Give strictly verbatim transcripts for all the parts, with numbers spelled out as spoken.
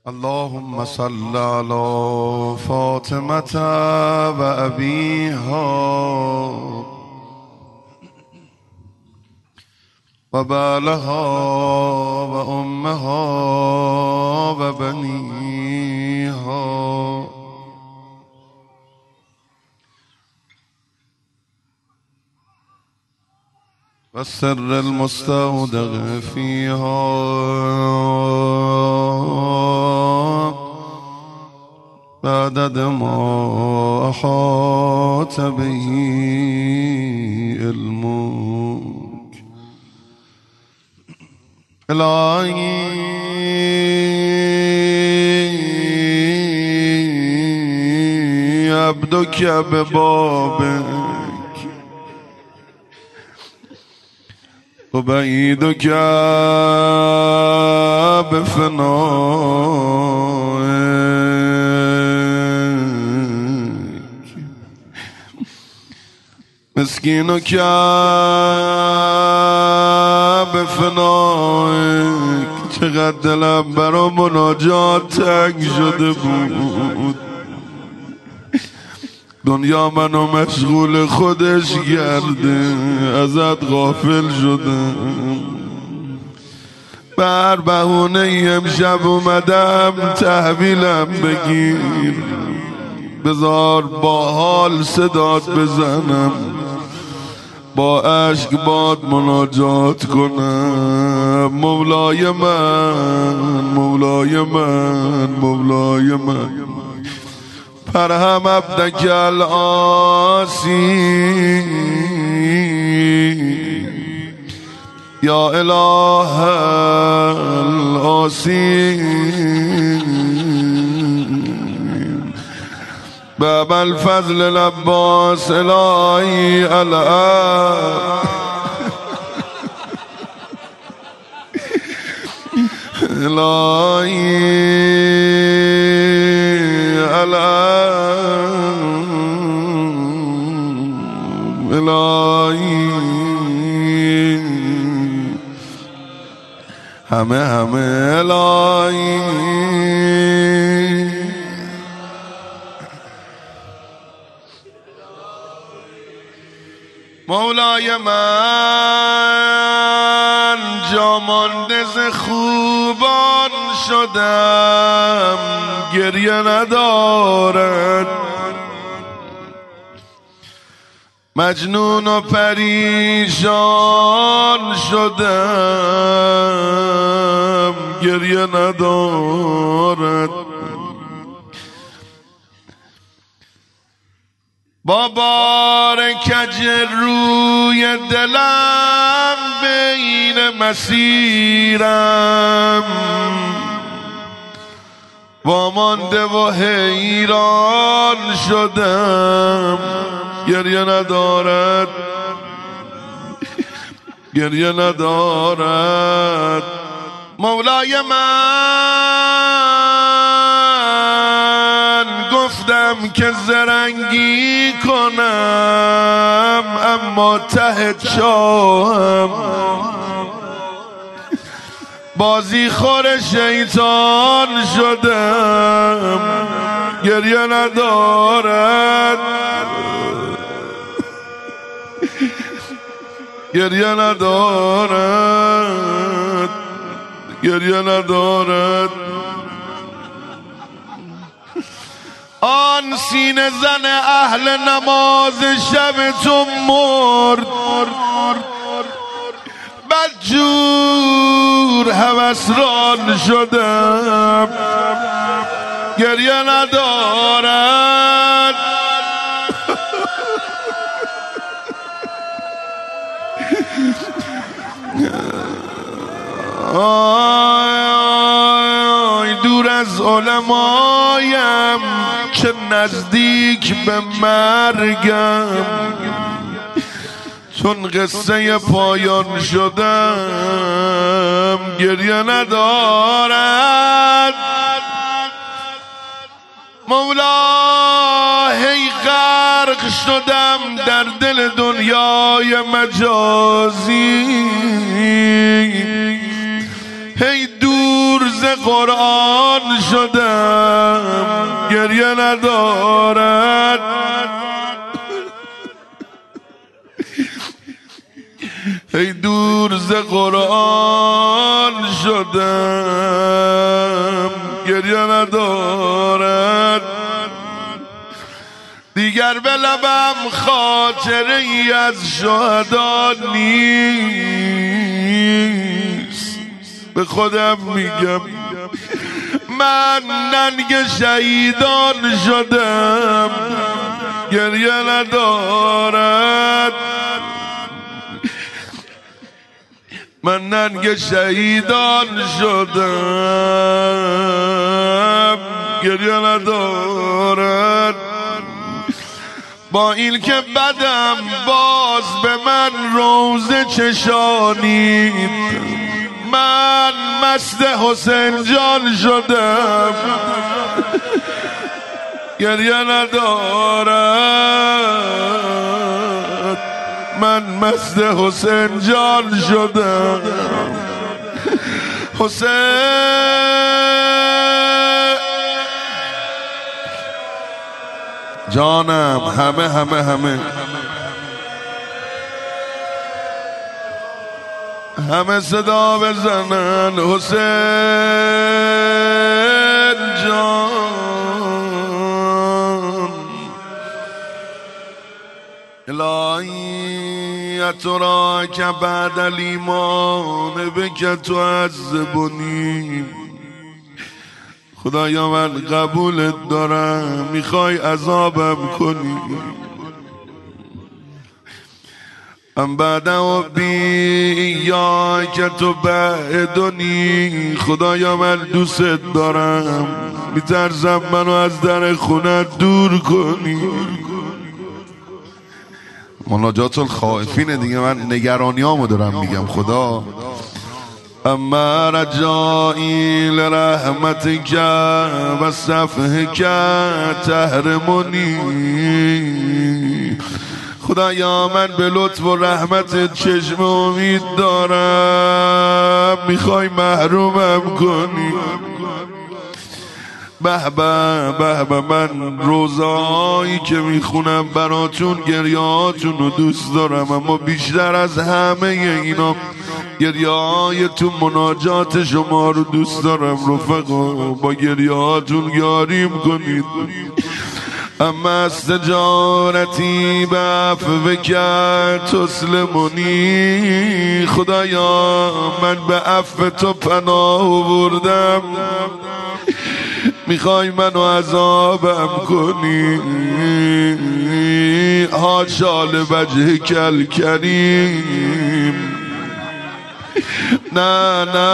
اللهم صل على فاطمة و أبيها و بالها و أمها و بنيها و السر المستودع فيها بعدد ما أحاط به علمك. إلهي عبدك ببابك وبعيدك بفنائك، مسكينك بفنائك. چقدر دلم برا مناجات تنگ شده بود، دنیا منو مشغول خودش کرده، ازت غافل شدم. بر بهونه امشب اومدم تحویلم بگیر، بذار با حال صدات بزنم، با عشق باد مناجات کنم. مولای من، مولای من، مولای من، فرهم عبدک العاصی یا اله العاصی. باب الفضل العباس الهی الاب الهی الاب الهی همه همه الهی. مولای من جامانده ز خوبان شدم، گریه ندارد. مجنون و پریشان شدم، گریه ندارد. با بار کج روی دلم بین مسیرم، وامانده و حیران شدم، گریه ندارد، گریه ندارد. مولای من گفتم که زرنگی کنم، اما ته شاهم بازی خور شیطان شدم، گریه ندارد، گریه ندارد، گریه ندارد. آن سینه زن اهل نماز شب تو مرد، بدجور هوسران شدم، گریه ندارد. آی دور از علمایم که نزدیک به مرگم، چون قصه پایان شدم، گریه ندارد. مولا هی غرق شدم در دل دنیای مجازی، هی دور ز قرآن شدم گریه ندارد. ای دور ز قرآن شدم گریه ندارد. دیگر به لبم خاطره ای از شهدا نیست. به خودم میگم من ننگ شهیدان شدم گریه ندارد. من ننگ شهیدان شدم گریه ندارد. با این که بدم باز به من روزه چشانید، من مست حسین جان شدم گریه ندارد. من مست حسین جان شدم. حسین جانم همه همه همه همه صدا بزنن حسین جان. الهی اترا که بعد الایمان بک تعذبنی. خدایا من قبولت دارم، میخوای عذابم کنی. ام بعد حبی یا که تو بعدنی. خدایا من دوست دارم، میترسم منو از در خونت دور کنی. مناجات الخائفینه دیگه، من نگرانیامو دارم میگم. خدا اما رجائی لرحمتک و صفحک تحرمنی. خدایا من به لطف و رحمت چشم امید دارم، میخوای محرومم کنی. به به به به من روزایی که میخونم براتون گریهاتون رو دوست دارم، اما بیشتر از همه اینا گریه تو مناجات شما رو دوست دارم. رفقا با گریهاتون یاریم کنید. اما استجارتی به عفوک تسلمونی. خدایا من به عفو تو پناه آوردم، میخوای منو عذابم کنی. حاشا لوجه کل کریم. نه نه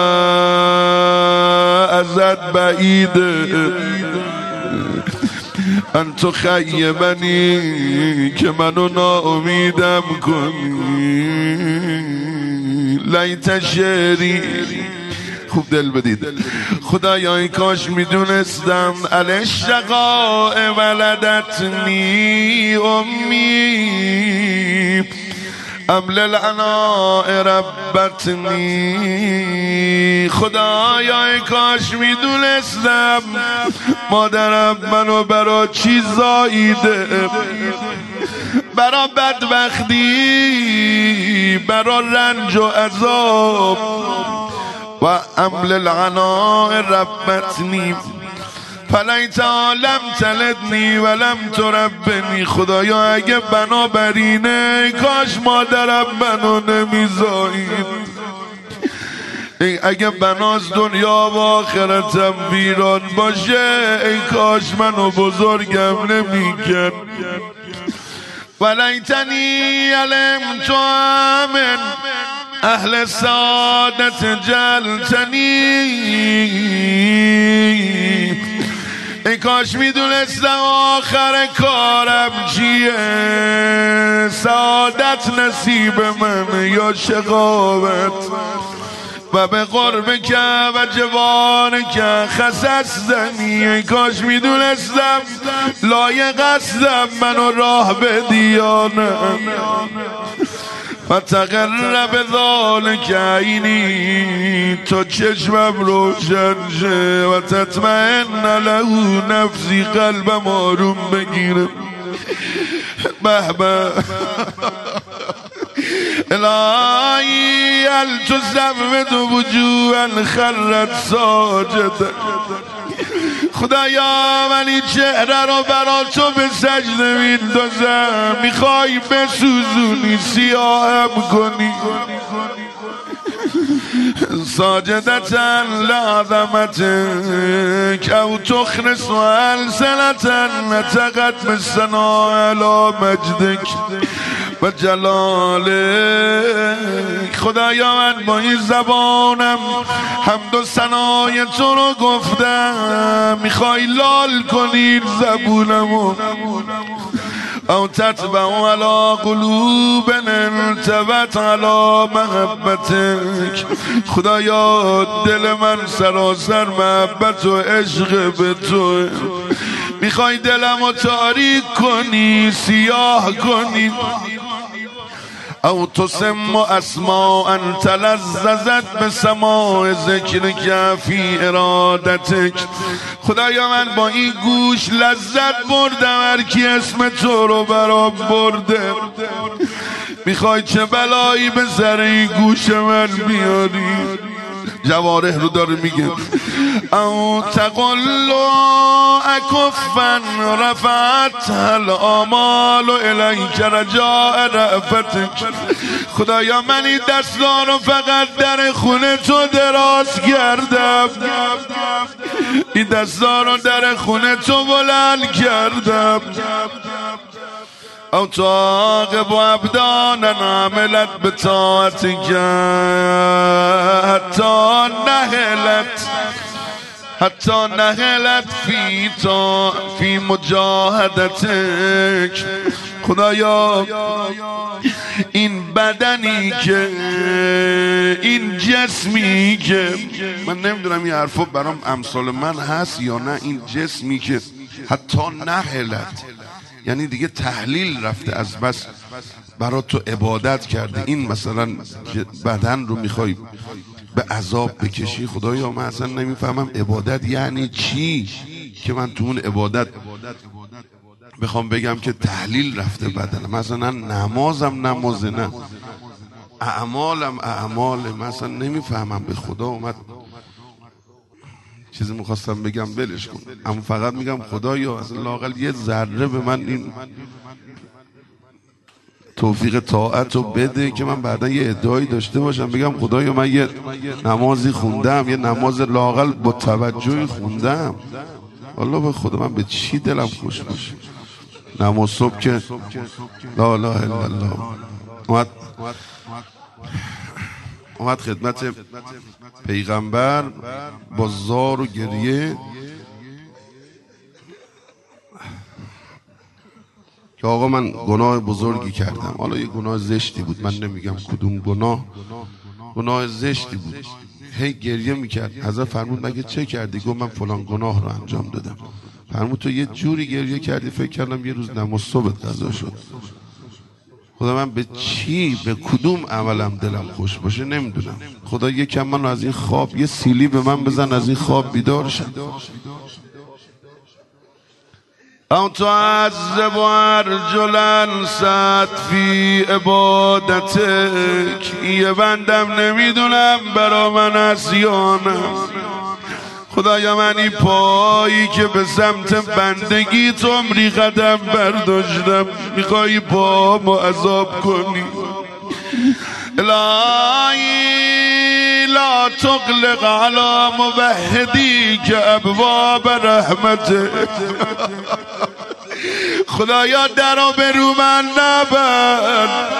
ازت بعیده انتو خیبنی که منو ناامیدم کنی. لیت شعری خوب دل بدید. خدایا ای کاش میدونستم الاشتقاء ولدتنی امی ام للعناء ربتنی. خدایا ای کاش میدونستم مادرم منو برا چی زاییده، برا بدبختی، برا رنج و عذاب. و ام للعناء ربتنی فلیت لم تلدنی ولم تربنی. خدایا اگه بنابرینه کاش مادرم منو نمیزایید. اگه بناز دنیا و آخرتم ویران باشه ای کاش منو بزرگم نمیکرد. ولیتنی علمت من اهل سعادت جلتنی. ای کاش میدونستم آخر کارم چیه، سعادت نصیب من یا شقاوت. و به قرب که و جوان که خسستنی. ای کاش میدونستم لایق هستم منو راه بدی یا نه. و تقرب ذالک عینی تا چشمم روشن شه و تطمئن له نفسی قلبم آروم بگیره. به به الهی هل تزود وجوها خرت ساجدا. خدایا من این چهره رو برا تو به سجده میندازم، میخوای بسوزونی سیاهم کنی. ساجدتا لعظمتک او تخرس و السنتا نتقت بالثناء علی مجدک و جلالک. خدایا من با این زبانم حمد و ثنای تو رو گفتم، میخوای لال کنی زبونمو. او تتبع علی قلوب انطبت علی محبتک. خدایا دل من سراسر محبت و عشق به تو، میخوای دلمو تاریک کنی سیاه کنی. او تسم اسماء تلذذت بسماع ذکرک فی ارادتک. خدایا من با این گوش لذت بردم هر کی اسم تو رو برام برده، میخوای چه بلایی به سر این گوش من بیاری؟ جوارح رو داره میگه. او تقل اکفا رفعت الامال الیک رجاء رأفتک. خدایا من این دستا رو فقط در خونه تو دراز کردم، این دستا رو در خونه تو بلند کردم. او تعاقب ابدانا عملت بطاعتک حتی نهلت حتی نهلت فی تا فی مجاهدتک. خدایا این بدنی که این جسمی که من نمیدونم این حرفا برام امثال من هست یا نه، این جسمی که حتی نهلت یعنی دیگه تحلیل رفته از بس برای تو عبادت کرده، این مثلا بدن رو میخوای به عذاب بکشی. خدایا من اصلا نمیفهمم عبادت یعنی چی که من تو اون عبادت بخوام بگم که تحلیل رفته بدنم. مثلا نمازم نمازه، نه اعمالم اعمال، مثلا نمیفهمم. به خدا اومد چیزی میخواستم بگم ولش کن، اما فقط میگم خدایا اصلا لااقل یه ذره به من این توفیق طاعت رو بده که من بعدا یه ادعایی داشته باشم بگم خدایا من یه نمازی خوندم، یه نماز لااقل با توجهی خوندم. والله به خدا من به چی دلم خوش باشه. نماز صبح که لا اله الا الله اومد اومد خدمت پیغمبر با زار و گریه که آقا من گناه بزرگی کردم. حالا یه گناه زشتی بود، من نمیگم کدوم گناه، گناه زشتی بود. هی گریه میکرد. حضرت فرمود مگه چه کردی؟ گفت من فلان گناه رو انجام دادم. فرمود تو یه جوری گریه کردی فکر کردم یه روز نماز صبح قضا شد. خدا من به چی به کدوم عملم دلم خوش باشه نمیدونم. خدا یکم من از این خواب یه سیلی به من بزن از این خواب بیدار شد. او تعذب ارجلا سد فی عبادتک. یه بندم نمیدونم برا من از یا نه. خدایا من این پایی که به سمت بندگی تو عمری قدم برداشتم، میخوایی پا معذاب کنی. الهی لا تغلق علی موحدی که ابواب رحمته. خدایا درو به رو من نبند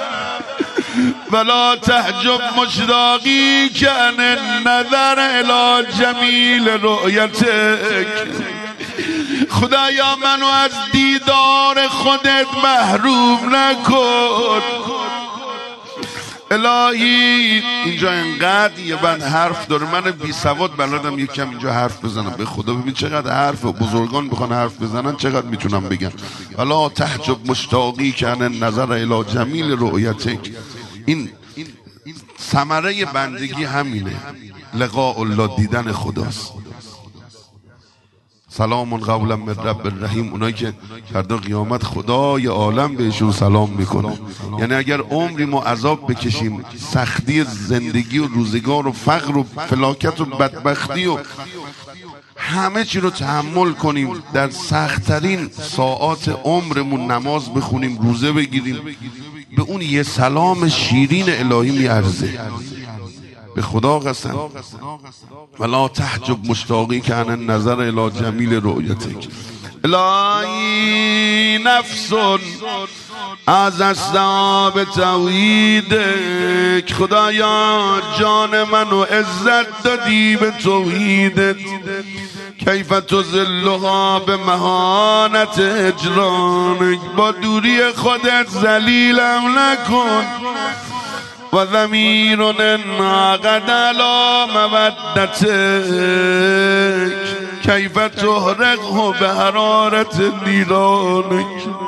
ولا تحجب مشتاقی که ان النظر الی جمیل رؤیتک. خدایا منو از دیدار خودت محروم نکن. الهی اینجا انقدر یه بند حرف داره، من بی سواد بلدم یکم اینجا حرف بزنم. به خدا ببین چقدر حرف بزرگان بخوان حرف بزنن چقدر میتونم بگم. ولا تحجب مشتاقی که ان النظر الی جمیل رؤیتک. این ثمره بندگی همینه، لقاء الله، دیدن خداست. سلام قولا من رب الرحیم، اونایی که فردا قیامت خدای عالم بهشون سلام میکنه. یعنی اگر عمری ما عذاب بکشیم، سختی زندگی و روزگار و فقر و فلاکت و بدبختی و همه چی رو تحمل کنیم، در سخت‌ترین ساعات عمرمون نماز بخونیم، روزه بگیریم، به اون یه سلام شیرین الهی میارزه. به خدا قسم. ولا تحجب مشتاقی که عن النظر الی جمیل رؤیتک. الهی نفس از اصحاب توحیدک، خدایا جان منو عزت دادی به توحیدت، کیف تذلها به مهانت هجرانک، با دوری خودت ذلیلم نکن. و ضمیر انعقد علی مودتک، کیف تحرقه به حرارت نیرانک.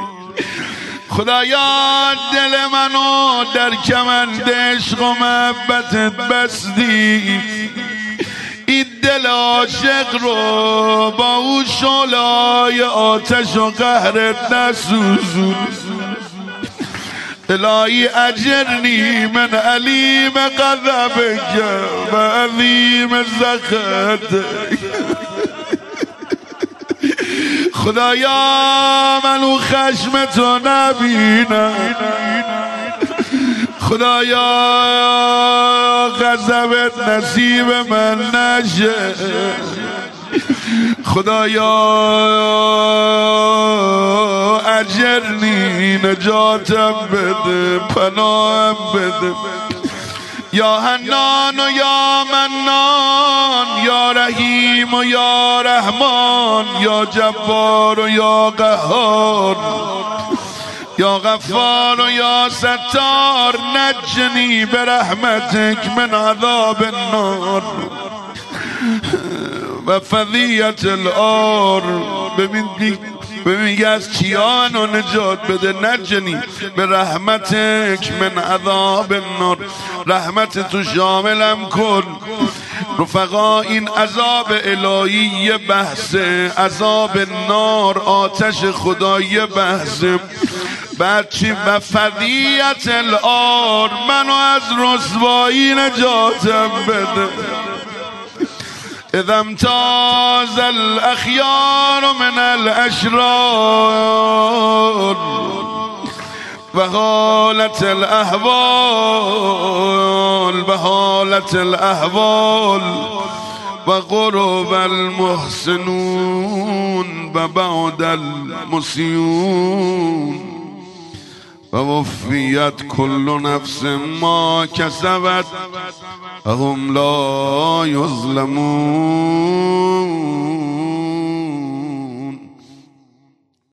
خدایا دل منو در کمند عشق و محبتت بستی، این دل عاشق رو با او شعله‌های آتش و قهرت نسوزون. الهی اجرنی من علیم غضبک و عظیم سخطک. خدایا منو خشم تو نبینم، خدایا غضبت نصیب من نشه، خدایا اجرنی نجاتم بده، پناهم بده. یا حنان و یا منان، یا رحیم و یا رحمان، یا جبار و یا قهار، یا غفار و یا ستار، نجنی برحمتک من عذاب النار و فضیت الار. ببین ببین از چیا منو نجات بده، نجنی به رحمتک من عذاب النار، رحمت تو شاملم کن. رفقا این عذاب الهی بحث، عذاب نار آتش خدایی بحث. بعد چی؟ و فضیت الار، منو از رسوایی نجاتم بده. اذا امتاز الاخیار من الاشرار و حالت الاحوال و حالت الاحوال و قرب المحسنون و بعد المسیون و وفیت کل نفس ما کسبت هم لا یظلمون.